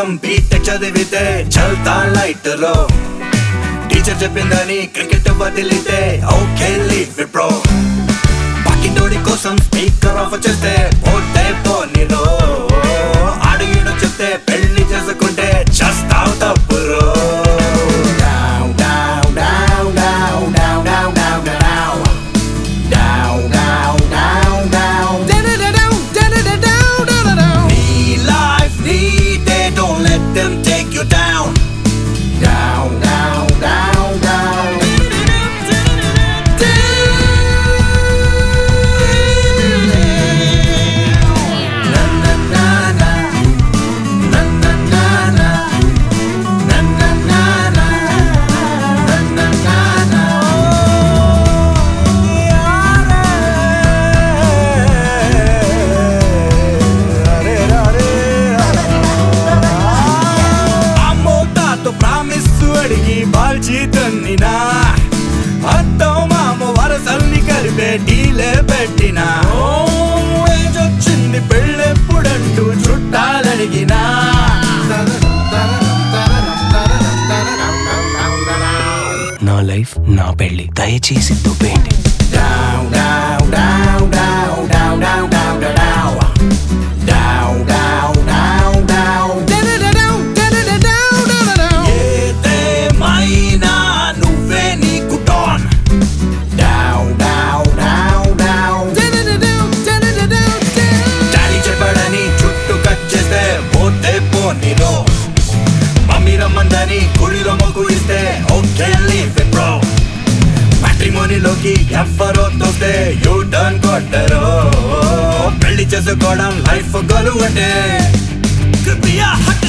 కోసం బీటెక్ చదివితే చల్తా లైట్ లో టీచర్ చెప్పిందని క్రికెట్ వదిలితే ఓకే లీవ్ ఇట్ బ్రో పక్కింటోడి కోసం స్పీకర్ ఆఫ్ చేస్తే పోతే పోనీరో అడిగిడు చెప్తే పెళ్లి చేసుకుంటే చేస్తావు తప్పురో Them take you down, down, down, down, down, na na na na, na na na na, na na na na, na na na. అడిగి బాల్చి తన్నినా అత్తం మామ వరసల్ని కలిపే డీలే పెట్టినా ఏజొచ్చింది పెళ్ళెప్పుడంటూ చుట్టాలడిగినా నా లైఫ్ నా పెళ్లి దయచేసి దుబ్బేయండి మమ్మీ రమ్మందని గుడిలో మొగ్గు ఇస్తే ఓకే లీవ్ ఇట్ బ్రో మ్యాట్రిమోనీలోకి ఎవ్వరో తోస్తే యూ టర్న్ కొట్టరు పెళ్లి చేసుకోవడం లైఫ్ గొలువు అంటే